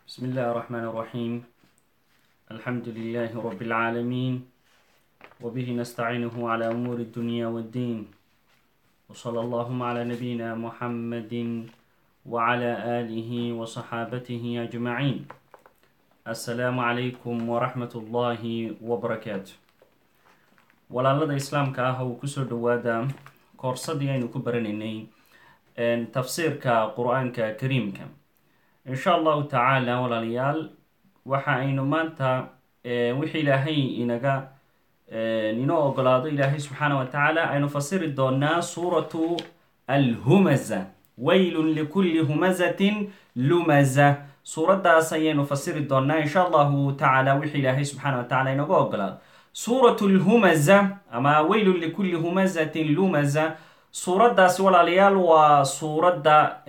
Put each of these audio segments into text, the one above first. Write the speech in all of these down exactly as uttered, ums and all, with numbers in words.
بسم الله الرحمن الرحيم. الحمد لله رب العالمين، وبه نستعينه على أمور الدنيا والدين، وصلى اللهم على نبينا محمد وعلى آله وصحابته أجمعين. السلام عليكم ورحمة الله وبركاته. walaalada islaamka ah oo kusoo dhawaada koorsadii aynu ku baranaynay tafsiirka qur-aanka kariimka. insha allahu tacaala walaalayaal waxa aynu maanta wixii ilaahay inaga inoo ogolaado ilaahay subxaana wa tacaala aynu fasiri doonaa suuratu alhumaza, waylun likulli humazatin lumaza. suuraddaas ayaynu fasiri doonaa insha allahu tacaala wixii ilaahay subxaana wa tacaala inaga ogolaado. suuratu alhumaza ama waylun likulli humazatin lumaza, suuraddaasi walaalayaal waa suuradda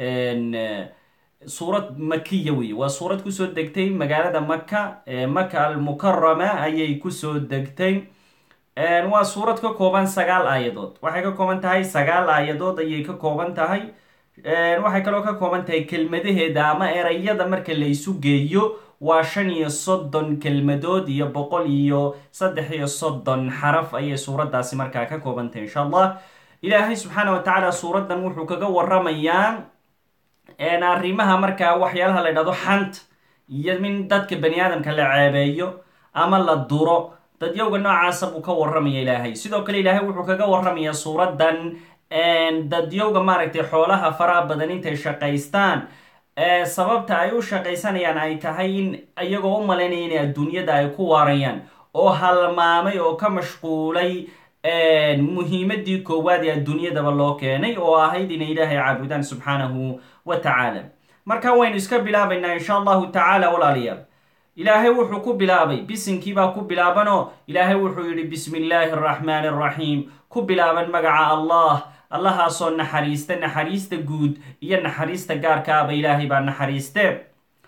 suurad makiya wey. waa suurad kusoo degtay magaalada maka, maka almukarama ayay kusoo degtay. waa suurad ka kooban sagaal aayadood. waxay ka kooban tahay sagaal aayadood ayay ka kooban tahay. waxay kaloo ka kooban tahay kelmadaheeda ama erayada marka la isu geeyo waa shan iyo soddon kelmadood iyo boqol iyo saddex iyo soddon xaraf ayay suuraddaasi markaa ka kooban tahay insha allah. ilaahay subxaana wa tacaala suuraddan wuxuu kaga waramayaa arrimaha markaa waxyaalaha la dhahdo xant iyo min dadka bani aadamka la ceebeeyo ama la duro, dadyowga noocaasa buu ka waramaya ilaahay. sidoo kale ilaahay wuxuu kaga waramayaa suuraddan dadyowga maaragtay xoolaha faraha badan intay shaqaystaan sababta ay u shaqaysanayaan ay tahay in iyagoo u malaynaya inay adduunyada ay ku waarayaan oo halmaamay oo ka mashquulay muhiimadii koowaad ee adduunyadaba loo keenay oo ahayd inay ilaahay caabudaan subxaanahu wa tacaala. marka waynu iska bilaabaynaa insha allahu tacaala walaalayaal. ilaahay wuxuu ku bilaabay bisinkiibaa ku bilaabanoo ilaahay wuxuu yidhi bismi illaahi araxmaani araxiim, ku bilaaban magaca allah, allahaasoo naxariista naxariista guud iyo naxariista gaarkaaba ilaahay baa naxariiste.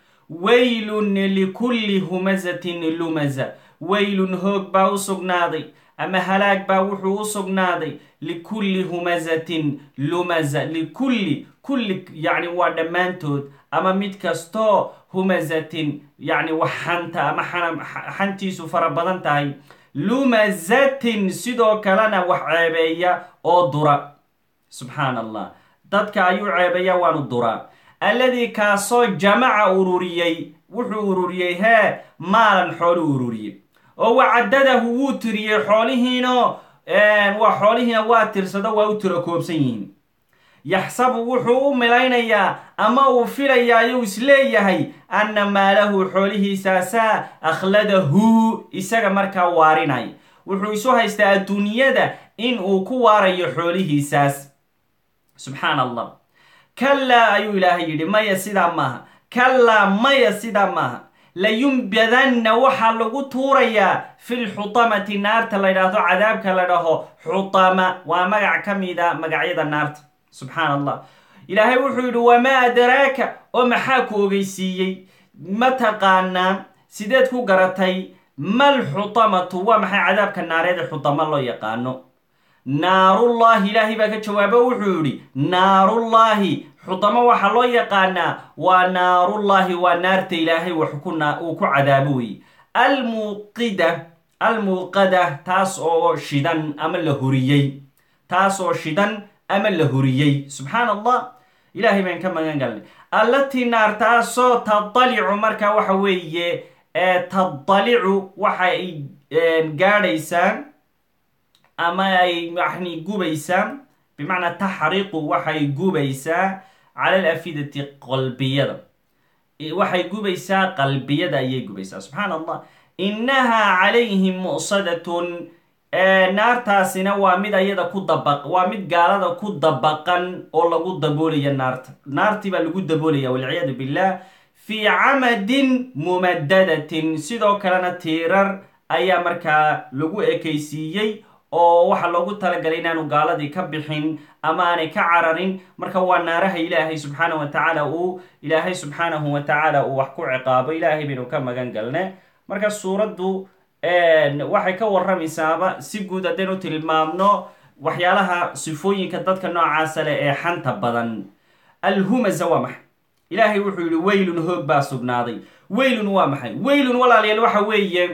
waylun likulli humazatin lumaza, waylun hoog baa u sugnaaday ama halaag baa wuxuu u sugnaaday likulli humazatin lumaza. likulli kulli yacni waa dhammaantood ama mid kastoo humazatin yacni wax xanta ama xantiisu fara badan tahay, lumazatin sidoo kalena wax ceebeeya oo dura. subxaan allah, dadka ayuu ceebeeya waanu duraa. alladii kaasoo jamaca ururiyey, wuxuu ururiyey hee maalan xoolu ururiyey oo wacadadahu wuu tiriyey xoolihiino waa xoolihiina waa tirsado waa u tiro koobsan yihiin. yaxsabu wuxuu u milaynayaa ama uu filayaa ayuu isleeyahay anna maalahu xoolihiisaasaa akhladahu isaga markaa waarinay. wuxuu isu haystaa adduunyada in uu ku waarayo xoolihiisaas. subxaan allah. kallaa ayuu ilaahay yidhi maya sidaa maaha, kallaa maya sidaa maaha. layumbadanna waxaa lagu tuurayaa filxutamati, naarta la ydhaahdo cadaabka la dhaho xutama, waa magac ka mida magacyada naarta. subxaan allah. ilaahay wuxuu yidhi wamaa adraaka, oo maxaa ku ogeysiiyey, ma taqaanaa, sideed ku garatay malxutamatu, waa maxay cadaabka naareed ee xutama loo yaqaano. naarullahi, ilaahay baa ka jawaabo wuxuu yidhi naarullahi, xutamo waxaa loo yaqaanaa waa naarullahi, waa naarta ilaahay wax uu ku cadaabo wey. almuuqida almuuqada, taas oo shidan ama la huriyey, taas oo shidan ama la huriyey. subxaan allah, ilaahay baan ka magan galnay. allatii naartaasoo tadalicu, markaa waxa weeye tadalicu waxay gaadhaysaa ama ay yani gubaysaa, bimacnaa taxriqu waxay gubaysaa cala alafidati qalbiyada, waxay gubaysaa qalbiyada ayay gubaysaa. subxaan allah. innahaa calayhim mu'sadatun, naartaasina waa mid ayada ku dabaq waa mid gaalada ku dabaqan oo lagu daboolaya naarta. naartii baa lagu daboolaya walciyaadu billah fii camadin mumadadatin, sidoo kalena tiirar ayaa markaa lagu ekaysiiyey oo waxaa loogu talagalay inaanu gaaladii ka bixin ama aanay ka cararin. marka waa naaraha ilaahay subxaana wa tacaala uu ilaahay subxaanahu wa tacaala uu wax ku ciqaabo. ilaahay baynu ka magan galne. marka suuraddu waxay ka waramaysaaba si guud haddaynu tilmaamno waxyaalaha sifooyinka dadka noocaasa leh ee xanta badan. alhumaza waa maxay? ilaahay wuxuu yidhi waylun hoog baa sugnaaday. weylun waa maxay? weylun walaalayaal waxa weeye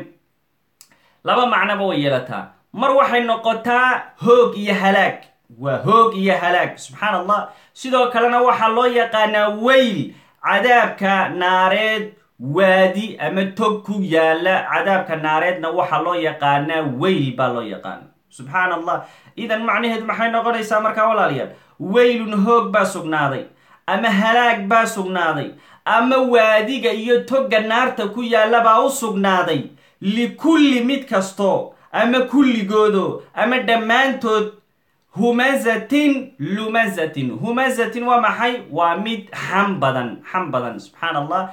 laba macnoba way yeelataa. mar waxay noqotaa hoog iyo halaag, waa hoog iyo halaag, subxaan allah. sidoo kalena waxaa loo yaqaanaa weyl cadaabka naareed, waadi ama tog ku yaala cadaabka naareedna waxaa loo yaqaanaa weyl baa loo yaqaana, subxaan allah. idan macnaheedu maxay noqonaysaa markaa walaalayaal? weylun hoog baa sugnaaday, ama halaag baa sugnaaday, ama waadiga iyo togga naarta ku yaalla baa u sugnaaday likulli mid kasto ama kulligoodo ama dhammaantood humazatin lumazatin. humazatin waa maxay? waa mid xam badan, xam badan, subxaan allah,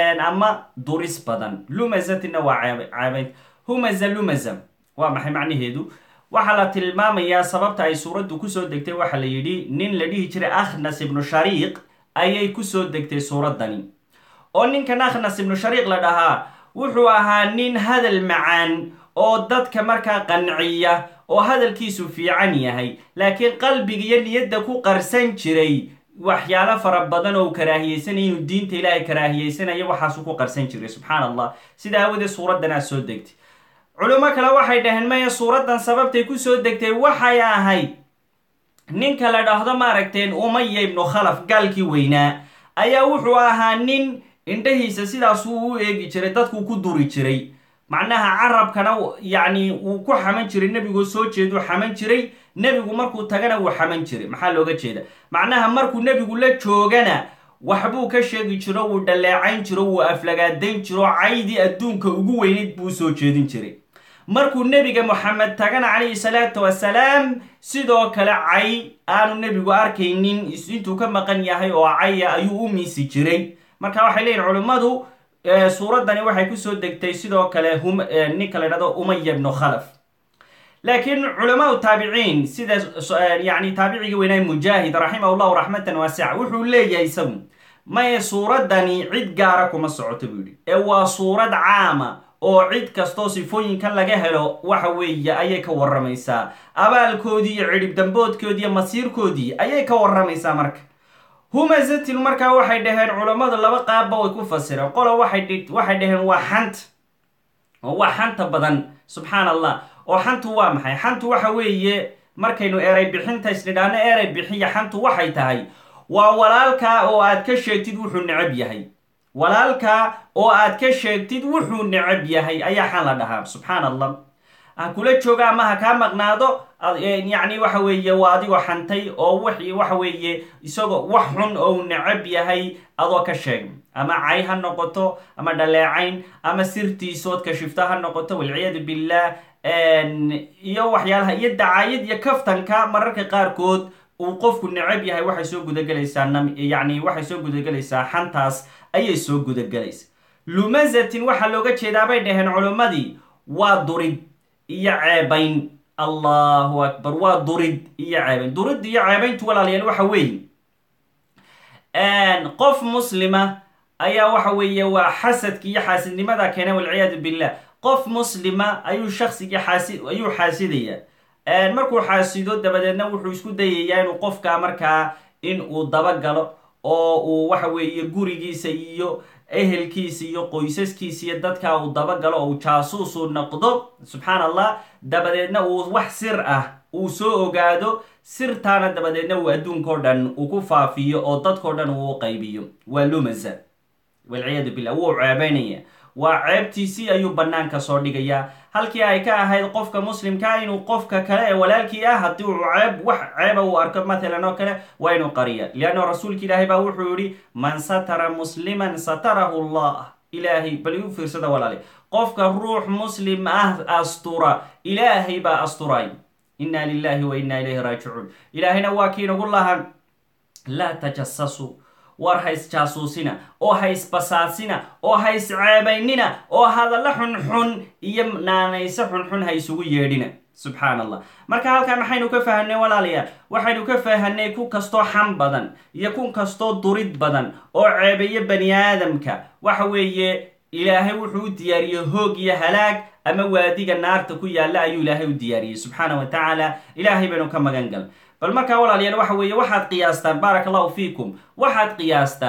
ama duris badan. lumazatinna waa caabayd. humaza lumaza waa maxay macnaheedu? waxaa la tilmaamayaa sababta ay suuraddu kusoo degtay. waxaa la yidhi nin la dhihi jiray akhnas ibnu shariiq ayay kusoo degtay suuraddani. oo ninkan akhnas ibnu shariiq la dhahaa wuxuu ahaa nin hadal macaan oo dadka markaa qanciya oo hadalkiisu fiican yahay, laakiin qalbiga iyo niyadda ku qarsan jiray waxyaalo fara badan oo karaahiyeysanaya, inuu diinta ilaahay karaahiyeysanayo waxaasuu ku qarsan jiray, subxaan allah. sida aawadeed suuraddanaa soo degtay. culimo kale waxay dhaheen maya, suuraddan sababtay kusoo degtay waxay ahayd ninka la dhahdo maaragteen umaya ibnu khalaf, gaalkii weynaa, ayaa wuxuu ahaa nin indhahiisa sidaasuu u eegi jiray, dadkuu ku duri jiray, macnaha carabkana yacni wuu ku xaman jiray, nebigoo soo jeeduu xaman jiray, nebigu markuu tagana wuu xaman jiray. maxaa looga jeeda? macnaha markuu nebigu la joogana waxbuu ka sheegi jiro, wuu dhaleecayn jiro, wuu aflagaadayn jiro, caydii adduunka ugu weynayd buu soo jeedin jiray. markuu nebiga moxamed tagana calayhi salaatu wasalaam sidoo kale cay aanu nebigu arkaynin intuu ka maqan yahay oo caya ayuu u miisi jiray. marka waxay leeyihin culimmadu suuraddani waxay kusoo degtay sidoo kale ninka la dhahdo umaya ibnu khalaf. laakiin culamaau taabiciin sida yani taabicigii weynaa mujaahid raximah llahu raxmatan waasica wuxuu leeyahay isagu maye suuraddani cid gaara kuma socoto buu yidhi, ee waa suurad caama oo cid kastoo sifooyinkan laga helo waxa weeye ayay ka warramaysaa. abaalkoodii iyo cidhib damboodkoodii iyo masiirkoodii ayay ka warramaysaa. marka humazatin markaa waxay dhaheen culammadu laba qaabba way ku fasireen. qolo waxay waxay dhaheen waa xanta, oo waa xanta badan, subxaan allah. oo xantu waa maxay? xantu waxa weeye markaynu eray bixinta isnidhaano eray bixiya, xantu waxay tahay waa walaalkaa oo aad ka sheegtid wuxuu necab yahay. walaalkaa oo aad ka sheegtid wuxuu necab yahay ayaa xan la dhahaa, subxaan allah. ha kula jooga ama ha kaa maqnaado, yacni waxa weeye waa adigoo xantay oo waxa weeye isagoo wax xun oo necab yahay adoo ka sheeg, ama cay ha noqoto, ama dhaleecayn, ama sirtiisood kashifta ha noqoto, walciyaadu billah, iyo waxyaalaha iyo dacaayad iyo kaftanka mararka qaarkood uu qofku necab yahay waxay soo gudagelaysaa yacni waxay soo gudagelaysaa xantaas ayay soo gudagelaysa. lumazatin waxaa looga jeedaa bay dhaheen culimmadii waa durid iyo ceebayn. allahu akbar, waa durid iyo ceebayn. durid iyo ceebayntu walaalayaal waxa weeye qof muslima ayaa waxa weeye waa xasadki iyo xaasidnimada keena, walciyaadu billah. qof muslima ayuu shaksigii xaasi ayuu xaasidaya. markuu xaasido dabadeedna wuxuu isku dayayaa inuu qofka markaa in uu dabagalo oo uu waxa weeye gurigiisa iyo ehelkiisa iyo qoysaskiisa iyo dadkaa uu dabagalo oo uu jaasuusu noqdo, subxaan allah. dabadeedna uu wax sir ah uu soo ogaado, sirtaana dabadeedna uu adduunkao dhan uu ku faafiyo oo dadkao dhan uu u qaybiyo. waa lumaza, walciyaadu billah. wuu ceebaynaya, waa ceebtiisii ayuu bannaanka soo dhigayaa. halkii ay ka ahayd qofka muslimkaa inuu qofka kale ee walaalkii ah haddii uu ceeb wax ceeba uu arko matalan oo kale waa inuu qariya. lianna rasuulka ilaahay baa wuxuu yihi man satara musliman satarahu allah. ilaahay bal igu fiirsada walaali, qofka ruux muslim ah astura ilaahay baa asturay. inna lillahi wa inna ilayhi raajicuun. ilaahayna waa kii nagu lahan laa tajassasu, war ha isjaasuusina oo ha isbasaasina oo ha isceebaynina oo hadalla xunxun iyo naanayso xunxun ha isugu yeedhina, subxaan allah. marka halkaa maxaynu ka fahanay walaalayaal? waxaynu ka fahanay kun kastoo xam badan iyo kun kastoo durid badan oo ceebeeyo bani aadamka waxa weeye ilaahay wuxuu u diyaariyey hoog iyo halaag ama waadiga naarta ku yaalla ayuu ilaahay u diyaariyey subxaana wa tacaala. ilaahay baynu ka magan gal. bal markaa walaalayaal waxa weeye waxaad qiyaastaan, baaraka allahu fiikum, waxaad qiyaastaan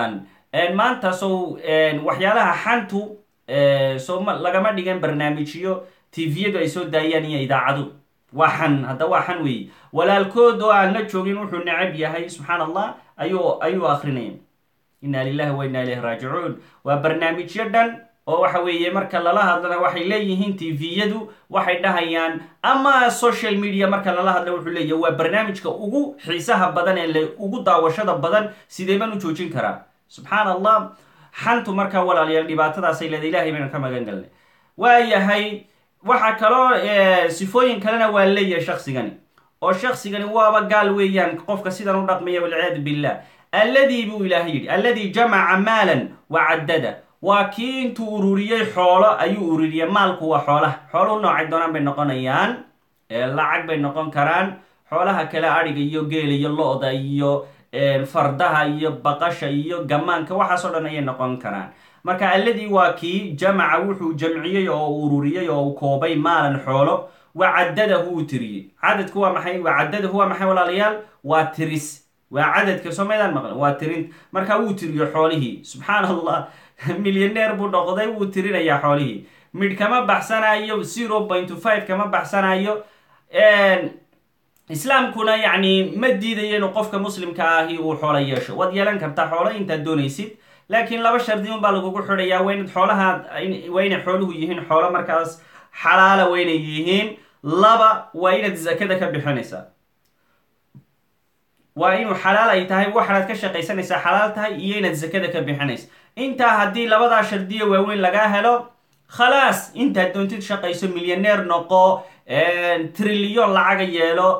maanta sow waxyaalaha xantu soo lagama dhigan barnaamijyo tviyadu ay soo daayaan iyo idaacadu waa xan hadda waa xan weeye walaalkood oo aan la joogin wuxuu necab yahay subxaan allah ayuu ayuu akrinaya inna lillahi wa inna ilayhi raajicuun waa barnaamijyo dhan oo waxa weeye marka lala hadlana waxay leeyihiin tviyadu waxay dhahayaan ama social media marka lala hadla wuxuu leeyahay waa barnaamijka ugu xiisaha badan ee ugu daawashada badan sidee baan u joojin karaa subxaan allah xantu markaa walaalayaal dhibaatadaasay leeda ilahay baynu ka magan galnay waayahay waxaa kaloo sifooyin kalena waa leeyahay shaksigani oo shaksigani waaba gaal weeyaan qofka sidan u dhaqmaya walciyaadu billah alladii buu ilaahay yidhi alladii jamaca maalan wacaddada waa kii intuu ururiyey xoolo ayuu ururiyey maalku waa xoolaha xooluhu noocay doonaan bay noqonayaan lacag bay noqon karaan xoolaha kale adhiga iyo geela iyo lo-da iyo fardaha iyo baqasha iyo gamaanka waxaasoo dhan ayay noqon karaan marka alladii waa kii jamaca wuxuu jamciyey oo ururiyey oo koobay maalan xoolo wacaddadahu uu tiriyey cadadku waa maxay wacaddadahu waa maxay walaalayaal waa tiris waa cadadka soo maydaan maqan waa tirin marka wuu tiriyo xoolihii subxaan allah milyaneer buu noqday wuu tirinayaa xoolihii midh kama baxsanayo zero point five kama baxsanayo islaamkuna yacni ma diidayo inuu qofka muslimka ahi uu xoolo yeesho waad yeelan kartaa xoolo intaad doonaysid laakiin laba shardi un baa lagugu xidhayaa waa inaad xoolaha waa inay xooluhu yihiin xoolo markaas xalaala waa inay yihiin laba waa inaad zakada ka bixinaysaa waa inuu xalaal ay tahay waxaad ka shaqaysanaysaa xalaal tahay iyo inaad zakada ka bixinaysa intaa haddii labadaa shardiya waaweyn lagaa helo khalaas intaad doontid shaqayso milyaneer noqo trilyon lacaga yeelo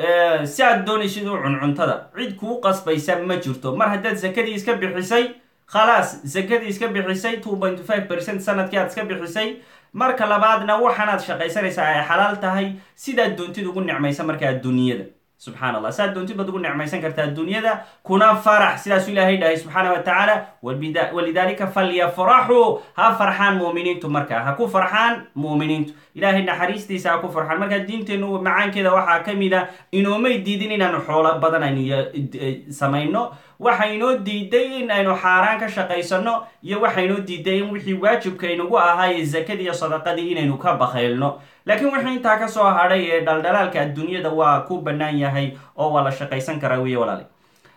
si aad doonaysid u cuncuntada cid kuu qasbaysa ma jirto mar haddaad zakadii iska bixisay khalaas zakadii iska bixisay two point five percent sanadkii aad iska bixisay marka labaadna waxaanaad shaqaysanaysaa ay xalaal tahay sidaad doontid ugu nicmaysa markaa adduunyada subxaan allah saad doontid baad ugu nicmaysan kartaa adduunyada kuna farax sidaasuu ilaahay dhahay subxaana wa tacaala walidaalika falyafraxuu ha farxaan muuminiintu markaa ha ku farxaan muuminiintu ilaahay naxariistiisa ha ku farxaan markaa diinteennu macaankeeda waxaa ka mid a inoomay diidin inaanu xoolo badan aynu samayno waxa inoo diiday in aynu xaaraan ka shaqaysano iyo waxa inoo diiday in wixii waajibka inagu ahaaye zakadii iyo sadaqadii inaynu ka bakaylno laakiin wixii intaa ka soo hadhay ee dhaldhalaalka adduunyada waa ku bannaan yahay oo waa la shaqaysan karaa wiye walaali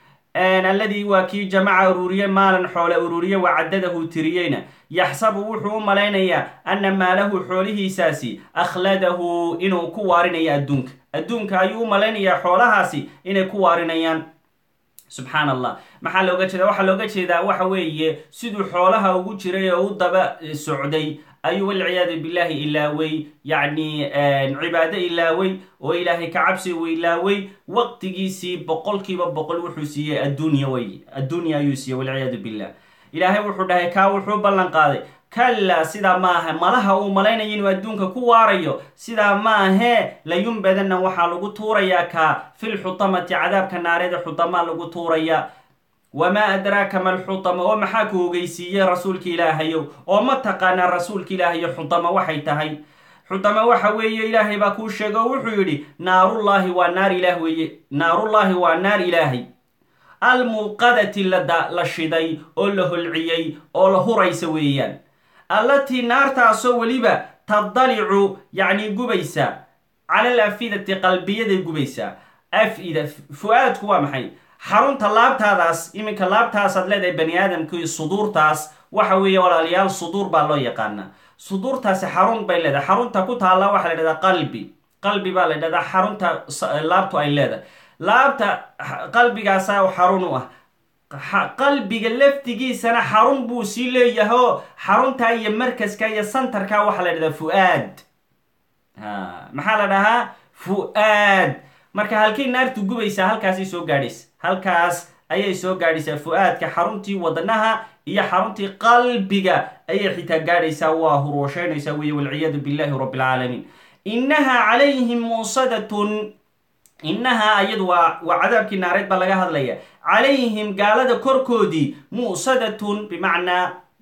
alladii waa kii jamaca ururiye maalan xoole ururiye wacaddadahu tiriyeyna yaxsabu wuxuu u malaynayaa anna maalahu xoolihiisaasi akhladahu inuu ku waarinayo adduunka adduunka ayuu u malaynayaa xoolahaasi inay ku waarinayaan subxaan allah maxaa looga jeeda waxaa looga jeedaa waxa weeye siduu xoolaha ugu jiray oo u daba socday ayuu walciyaadu billahi ilaaway yacni cibaado ilaaway oo ilaahay ka cabsi u ilaaway waqtigiisii boqolkiiba boqol wuxuu siiyey adduunya wey adduunya ayuu siiyey walciyaadu billah ilaahay wuxuu dhahay kaa wuxuu ballan qaaday kallaa sidaa maaha malaha uu malaynayo inuu adduunka ku waarayo sidaa maahee layunbadanna waxaa lagu tuurayaa kaa filxutamati cadaabka naareeda xutamaa lagu tuurayaa wamaa adraaka malxutama oo maxaa ku ogeysiiyey rasuulka ilaahayow oo ma taqaanaa rasuulka ilaahayo xutama waxay tahay xutama waxa weeye ilaahay baa kuu sheega oo wuxuu yidhi naarullaahi waa naar ilaah weeye naarullaahi waa naar ilaahay almuuqadati la shiday oo la holciyey oo la huraysa weeyaan allatii naartaasoo weliba tadalicu yacni gubaysa cala al afidati qalbiyaday gubaysaa afida fu-aadku waa maxay xarunta laabtaadaas iminka laabtaasaad leedahay bani aadamkii suduurtaas waxa weeye walaalayaal suduur baa loo yaqaanaa suduurtaasi xarun bay leedahay xarunta ku taalla waxaa la dhahdaa qalbi qalbi baa la dhahdaa xarunta laabtu ay leedahay laabta qalbigaasaa xarun u ah qalbiga laftigiisana xarun buu sii leeyahay oo xarunta iyo markaska iyo santarka waxaa la dhahdaa fu-aad maxaa la dhahaa fu-aad marka halkay naartu gubaysaa halkaasay soo gaadhaysa halkaas ayay soo gaadhaysaa fu-aadka xaruntii wadnaha iyo xaruntii qalbiga ayay xitaa gaadhaysaa waa huroosheynaysaa weeye walciyaadu billahi rabbi alcaalamiin innahaa calayhim muusadatun innahaa ayadu waa waa cadaabkii naareed baa laga hadlaya calayhim gaalada korkoodii muusadatun bimacnaa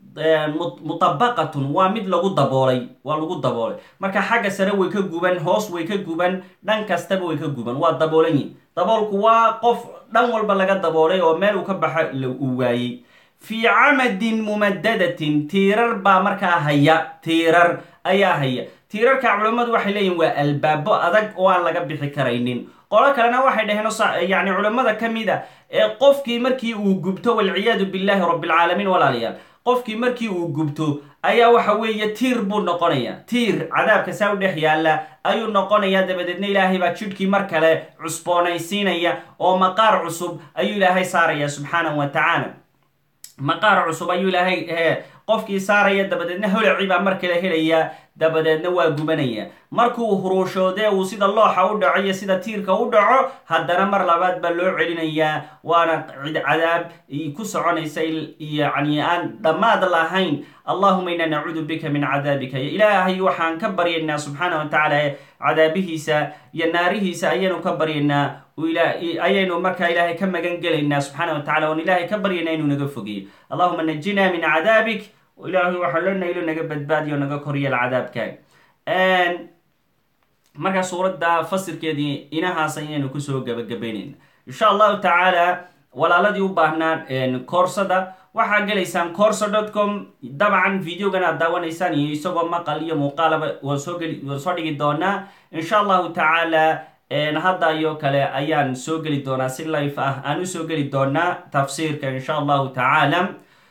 mutabaqatun waa mid lagu daboolay waa lagu daboolay marka xagga sare way ka guban hoos way ka guban dhan kastaba way ka guban waa daboolan yihin daboolku waa qof dhan walba laga daboolay oo meel uu ka baxa uu waayey fii camadin mumadadatin tiirar baa markaa haya tiirar ayaa haya tiirarka culammadu waxay leeyihin waa albaabo adag oo aan laga bixi karaynin qolo kalena waxay dhaheen yani culammada ka mid a ee qofkii markii uu gubto walciyaadu billahi rabbilcaalamiin walaalayaal qofkii markii uu gubto ayaa waxa weeye tiir buu noqonaya tiir cadaabka saa u dhex yaalla ayuu noqonaya dabadeedna ilaahay baa jidhkii mar kale cusboonaysiinaya oo maqaar cusub ayuu ilaahay saaraya subxaanahu wa tacaala maqaar cusub ayuu ilaahay qofkii saaraya dabadeedna holacii baa mar kale helaya dabadeedna waa gubanaya markuu huruushoodee uu sida looxa u dhaco iyo sida tiirka u dhaco haddana mar labaad baa loo celinayaa waana cadaab ku soconaysa yani aan dhammaad lahayn allahuma inaa nacuudu bika min cadaabika ilaahay waxaan ka baryaynaa subxaana wa tacaala cadaabihiisa iyo naarihiisa ayaynu ka baryaynaa ayaynu markaa ilaahay ka magan gelaynaa subxaana wa tacala oon ilaahay ka baryaynaa inuu naga fogeeyo allahuma najinaa min cadaabik ilaahay waxaa leenahay ilo naga badbaadiyo naga koryeel cadaabkaaga markaa suuradda fasirkeedii inahaas ayaynu kusoo gabagabaynayna insha allahu tacaala walaaladii u baahnaa koorsada waxaa gelaysaan corso dot com dabcan videogan aad daawanaysaan iyo isagoo maqal iyo muuqaalaba waan soo geli waan soo dhigi doonaa insha allahu tacaala hadda iyo kale ayaan soo geli doonaa si life ah aan usoo geli doonaa tafsiirka insha allahu tacaala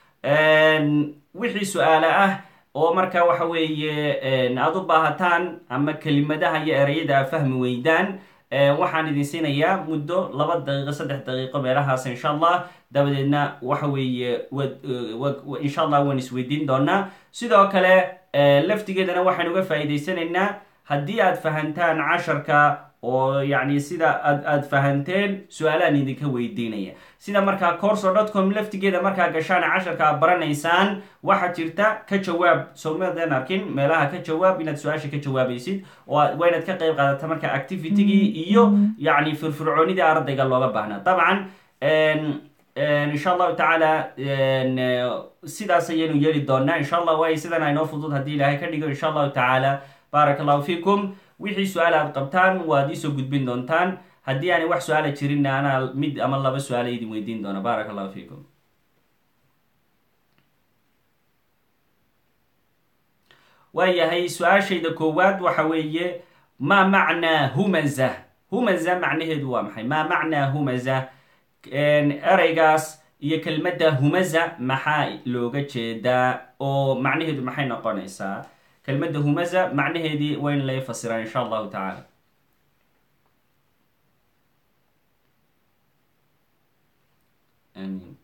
wixii su-aale ah oo markaa waxa weeye aad u baahataan ama kelimadaha iyo ereyada a fahmi weydaan waxaan idin siinayaa muddo laba daqiiqo saddex daqiiqo meelahaas insha allah dabadeedna waxa weeye insha allah waan isweydiin doonaa sidoo kale laftigeedana waxaan uga faa'iidaysanaynaa haddii aad fahantaan casharka oo yani sida ad aad fahanteen su-aalaan idinka weydiinaya sida markaa corso dot com laftigeeda markaa gashaan casharka aad baranaysaan waxaa jirta ka jawaab sowmadan arkin meelaha ka jawaab inaad su-aasha ka jawaabaysid oo waa inaad ka qayb qaadata marka activitygii iyo yani firfircoonidii ardayga looga baahnaa dabcan insha allahu tacaala sidaas ayaynu yeeli doonaa insha allah waay sidan aynoo fudud haddii ilaahay ka dhigo insha allahu tacaala baaraka allahu fiikum wixii su-aal aad qabtaan waad iisoo gudbin doontaan haddii aanay wax su-aala jirin anaa mid ama laba su-aala idin weydiin doona baaraka allahu fiikum waayahay su-aashayda koowaad waxa weeye maa macnaa humaza humaza macnaheedu waa maxay maa macnaa humaza ereygaas iyo kelmadda humaza maxaa looga jeedaa oo macnaheedu maxay noqonaysaa kelmadda humaza macnaheedii waa in lay fasiraa insha allahu tacaala amin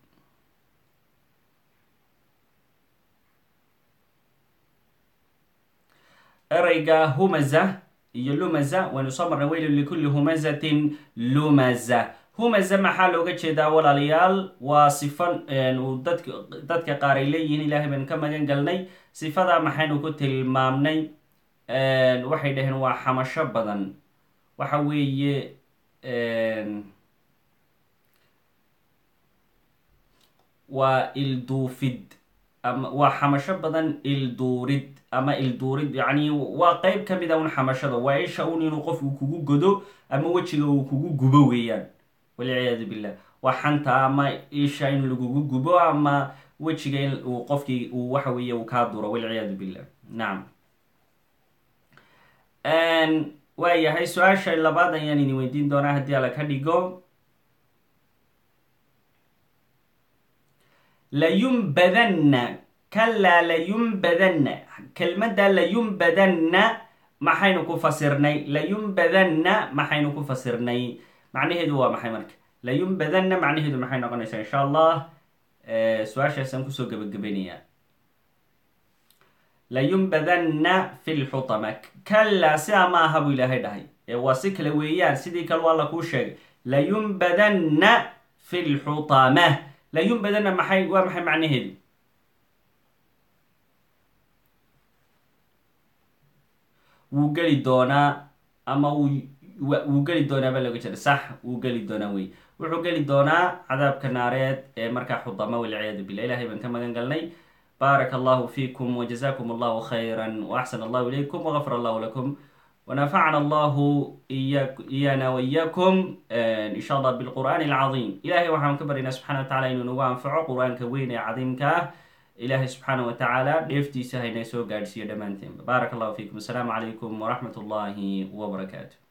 ereyga humaza iyo lumaza waynu soo marnay weylun likulli humazatin lumaza humaza maxaa looga jeedaa walaalayaal waa sifan uu dadka dadka qaar ay leeyihiin ilaahay baynu ka magan galnay sifadaa maxaynu ku tilmaamnay waxay dhaheen waa xamasho badan waxa weeye waa ilduufid ama waa xamasho badan ilduurid ama ilduurid yani waa qeyb ka mid a un xamashada waa isha un inuu qofku kugu godo ama wejiga uu kugu gubo weeyaan walciyaadu billah waa xanta ama isha in lagugu gubo ama wejiga in uu qofkii uu waxa weeye uu kaa duro walciyaadu billah nacam waayahay su-aasha labaad ayaan idin weydiin doonaa haddii alla ka dhigo layumbadanna kalaa layumbadanna kelmadda layumbadanna maxaynu ku fasirnay layumbadanna maxaynu ku fasirnay macnaheedu waa maxay marka layumbadanna macnaheedu maxay noqonaysaa insha allah su-aashaasaan kusoo gabagabaynayaa layumbadanna fi lxutama kalaa sidaa ma aha buu ilaahay dhahay ee waa si kale weeyaan sidii kale waa la kuu sheegay layumbadanna fi lxutama layumbadanna maxay waa maxay macnaheedu wuu geli doonaa ama wuu wuu geli doonaa baa looga jeeda sax wuu geli doonaa wey wuxuu geli doonaa cadaabka naareed ee markaa xudama walciyaadu billah ilahay baan ka magan galnay baaraka allahu fiikum wajazakum allahu khayra waaxsan allahu ilaykum wagafar allahu lakum ونفعنا الله إياك إيانا وإياكم إن شاء الله بالقرآن العظيم. إلهي وحنا كبرنا سبحانه وتعالى إنه نوان فعو قرآن كوين عظيم كاه. إلهي سبحانه وتعالى نفتي سهي نسو قارسية دمانتين. بارك الله فيكم. السلام عليكم ورحمة الله وبركاته.